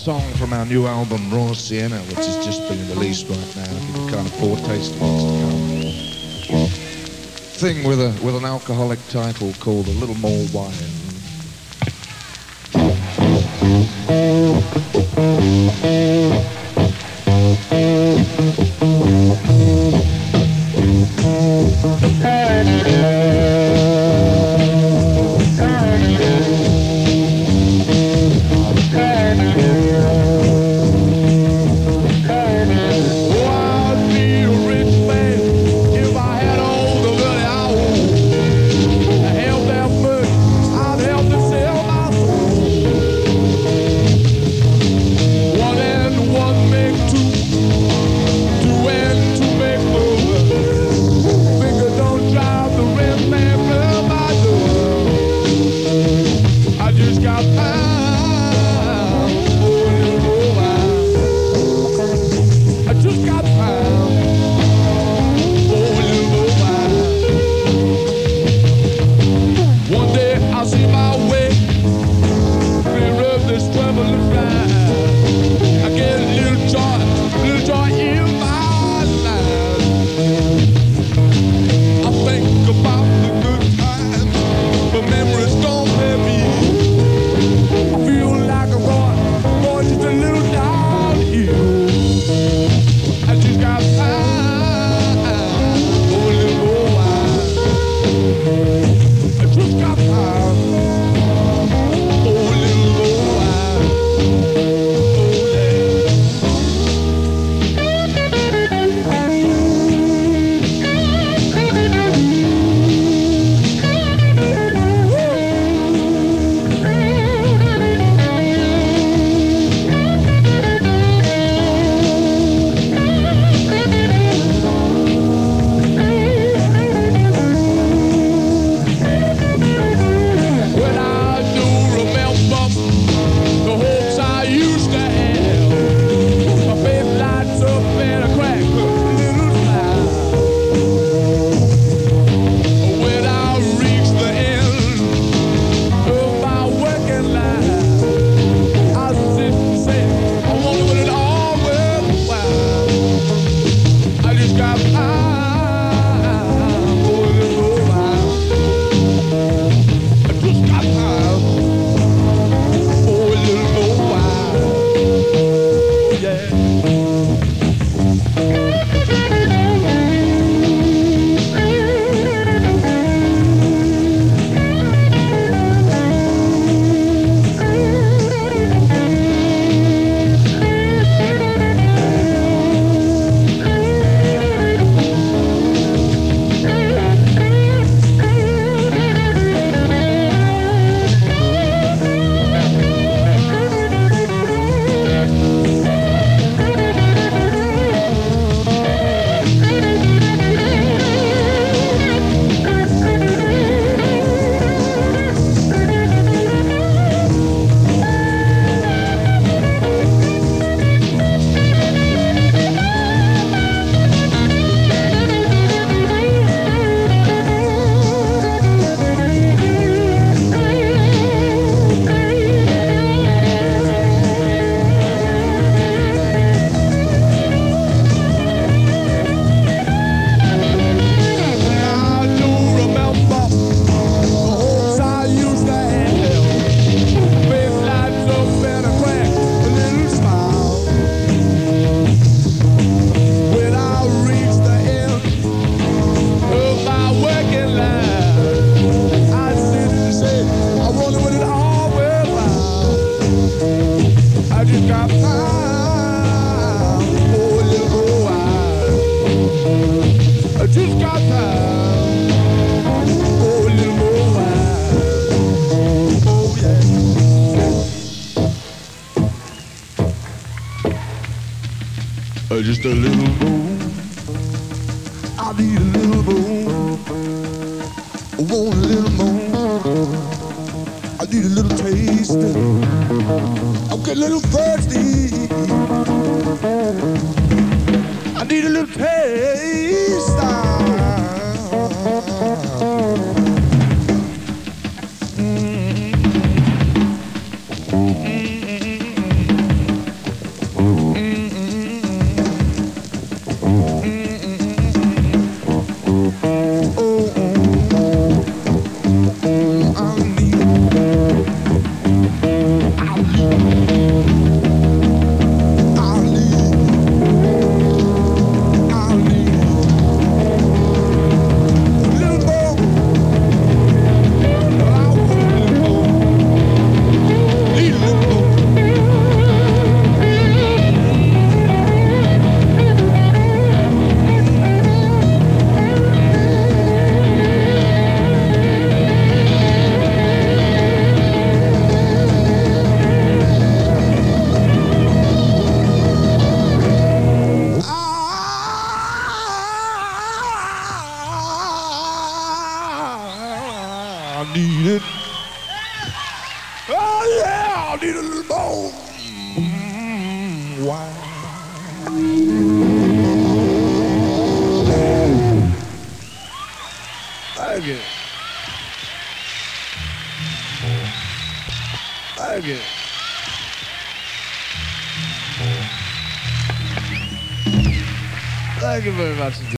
song from our new album, Raw Sienna, which has just been released right now. I'll give you a kind of foretaste of what's to come. Thing with an alcoholic title called A Little More Wine. Just a little more. I need a little more. I want a little more. I need a little taste. I'm getting a little thirsty. I need a little taste. while. Thank you. Thank you. Thank you very much.